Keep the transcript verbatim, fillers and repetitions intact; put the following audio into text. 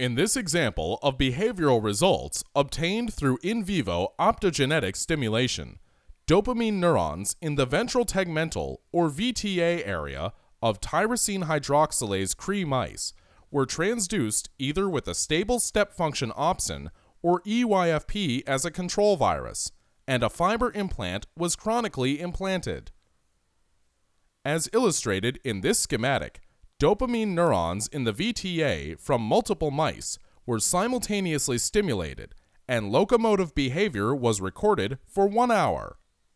In this example of behavioral results obtained through in vivo optogenetic stimulation, dopamine neurons in the ventral tegmental or V T A area of tyrosine hydroxylase Cree mice were transduced either with a stable step function opsin or E Y F P as a control virus, and a fiber implant was chronically implanted. As illustrated in this schematic, dopamine neurons in the V T A from multiple mice were simultaneously stimulated, and locomotive behavior was recorded for one hour.